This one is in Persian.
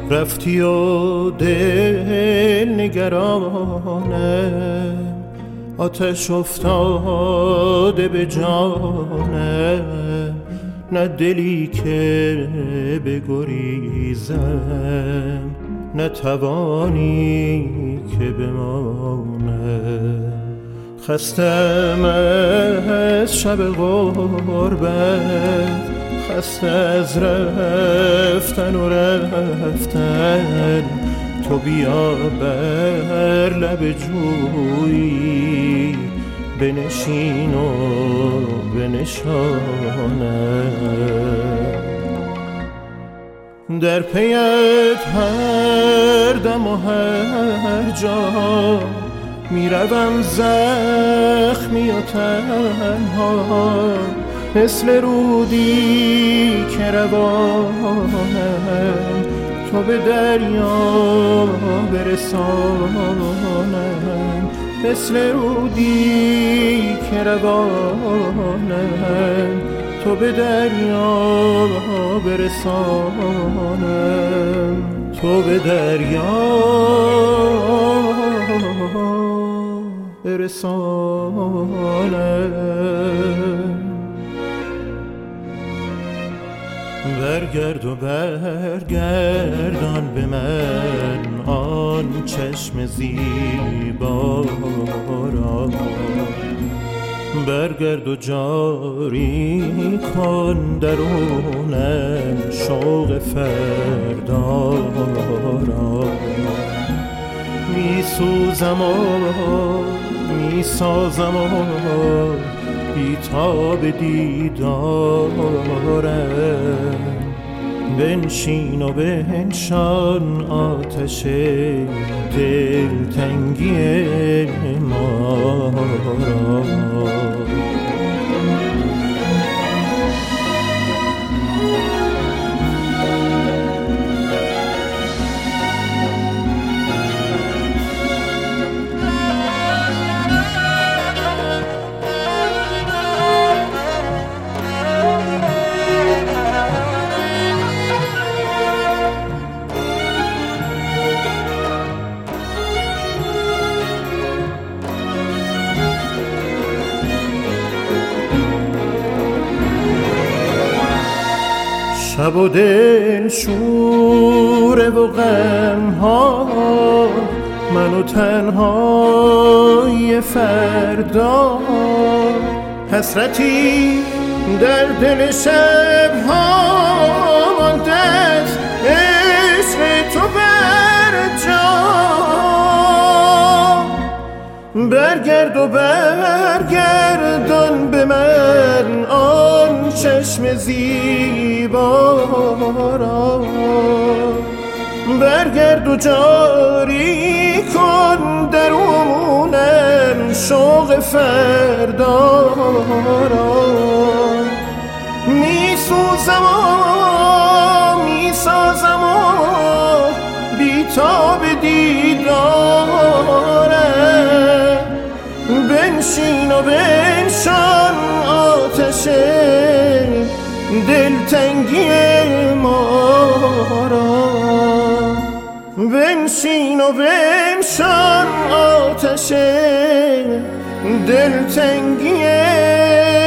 رفتی و دل نگرانه، آتش افتاده به جانه، نه دلی که بگریزم، نه توانی که بمانه. خستم از شب غربت، خسته از رفتن و رفتن، تو بیا بر لب جویی، بنشین و بنشانم. در پیت هر دم و هر جا، میروم زخمی و تنها، مثل رودی که روانم، تو به دریا برسانم، مثل رودی که روانم، تو به دریا برسانم، تو به دریا برسانم. برگرد و برگردان به من آن چشم زیبا را، برگرد و جاری کن درونم شوق فردا را. میسوزم و میسازم و بی‌تاب دیدارم، بنشین و بنشان آتش دلتنگی ما را. شب و دل شوره و غم ها، منو تنهای فردا، حسرتی در دل شب ها مانده است، عشق تو بر جا. برگرد و برگردان به من آن چشم زیبا را، برگرد و جاری کن درونم شوق فردا را. میسوزم و میسازم و بی‌تاب دیدارم، بنشین و بنشان آتش دلتنگی ما را. بنشین و بنشان آتش دلتنگی